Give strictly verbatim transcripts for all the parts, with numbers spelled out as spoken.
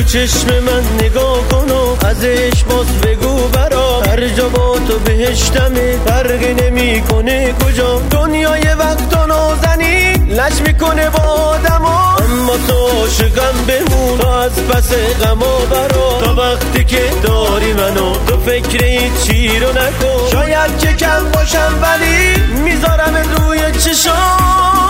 چشم من نگاه کن و ازش باز بگو برا هر جا با تو بهشتمه فرقی نمی کنه کجا. دنیای وقتا نازنی لش میکنه با آدما، اما تو عاشقم بمون تا از پس غما برا. تا وقتی که داری منو تو فکر هیچی رو نکن، شاید که کم باشم ولی میذارم روی چشام.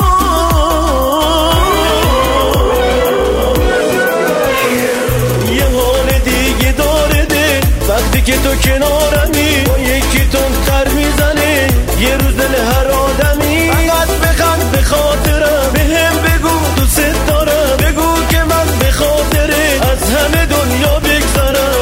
یه حال دیگه داره ده وقتی که تو کنارمی، با یکی تون تر میزنه یه روز دل هر آدمی. فقط بخند به خاطرم، به هم بگو دوست دارم، بگو که من به خاطره از همه دنیا بگذرم.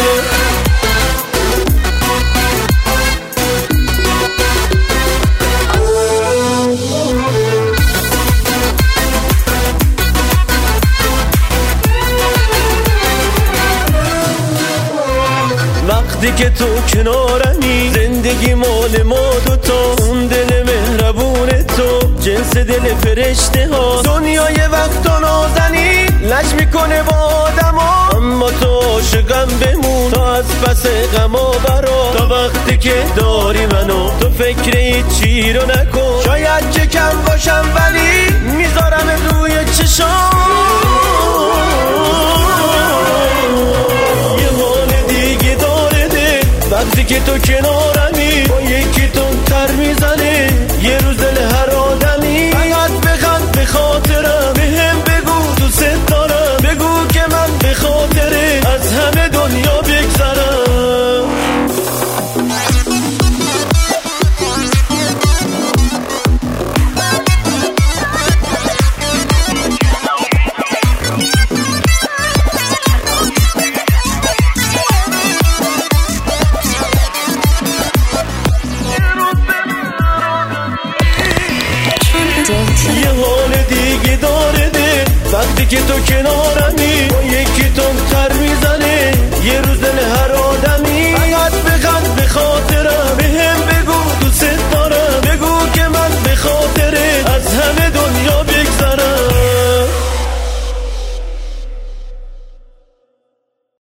وقتی که تو کنارمی زندگی مال ما دوتا، اون دل مهربون تو جنس دل فرشته ها. دنیای وقتا نازنی لش میکنه با آدما، اما تو عاشقم بمون تا از پس غما برا. تا وقتی که داری منو تو فکر هیچی رو نکن، شاید که کم باشم ولی میذارم روی چشام. وقتی که تو کنارمی با یکی تون تر میزنه یه روز دل هر آدمی. فقط بخند به خاطرم، به هم بگو دوست دارم، بگو که من به خاطره از همه دنیا بگذرم. یه حال دیگه داره ده وقتی که تو کنارمی، با یکی تون تر میزنه یه روز دل هر